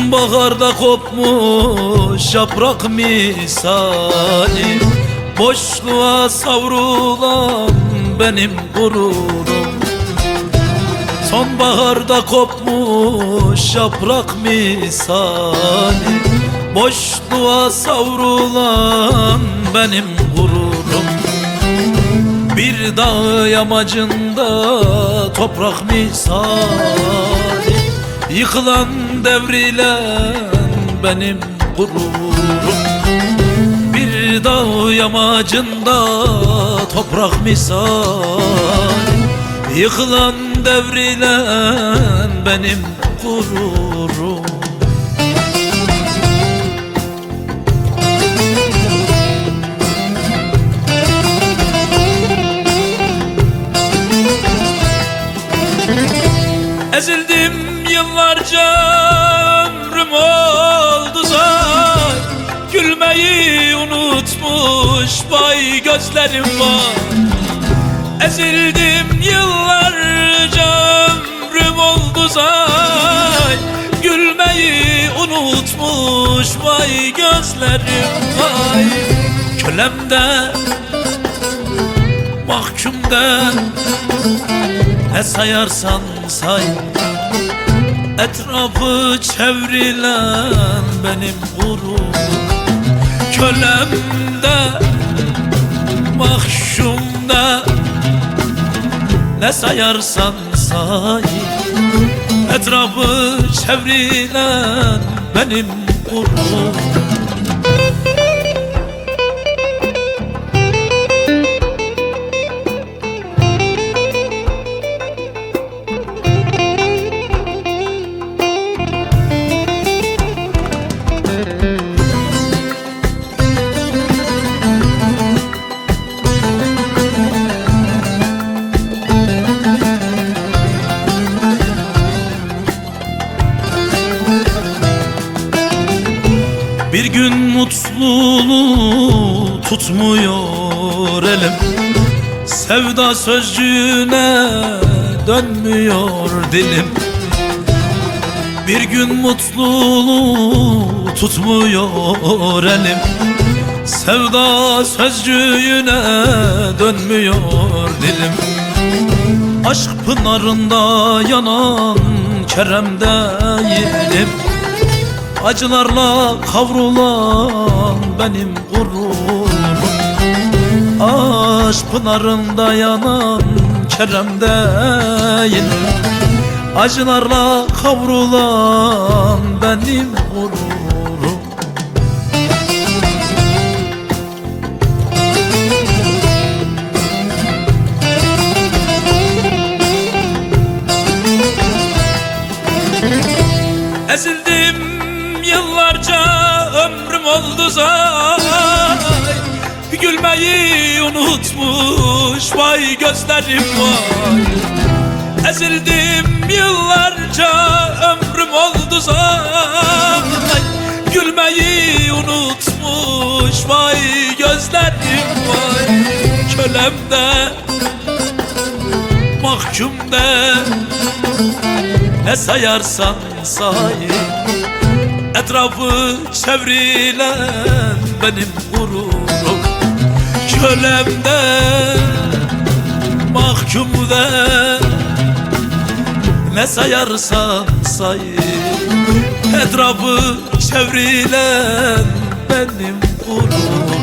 Sonbaharda kopmuş yaprak misali, boşluğa savrulan benim gururum. Sonbaharda kopmuş yaprak misali, boşluğa savrulan benim gururum. Bir dağ yamacında toprak misali, yıkılan devrilen benim gururum. Bir dağ yamacında toprak misali, yıkılan devrilen benim gururum. Ezildim yıllarca, ömrüm oldu zay, gülmeyi unutmuş vay gözlerim var. Ezildim yıllarca, ömrüm oldu zay, gülmeyi unutmuş vay gözlerim vay. Kölemde, mahkumda, ne sayarsan say, etrafı çevrilen benim gururum. Kölemde, mahkumda, ne sayarsan say, etrafı çevrilen benim gururum. Bir gün mutluluğu tutmuyor elim, sevda sözcüğüne dönmüyor dilim. Bir gün mutluluğu tutmuyor elim, sevda sözcüğüne dönmüyor dilim. Aşk pınarında yanan Kerem'deyim, acılarla kavrulan benim gururum. Aşk pınarında yanan Kerem'deyim, acılarla kavrulan benim gururum. Ezildim yıllarca, ömrüm oldu zay, gülmeyi unutmuş vay gözlerim vay. Ezildim yıllarca, ömrüm oldu zay, gülmeyi unutmuş vay gözlerim vay. Kölemde, mahkumda, ne sayarsan say, etrafı çevrilen benim gururum. Kölemde, mahkumda, ne sayarsan say, etrafı çevrilen benim gururum.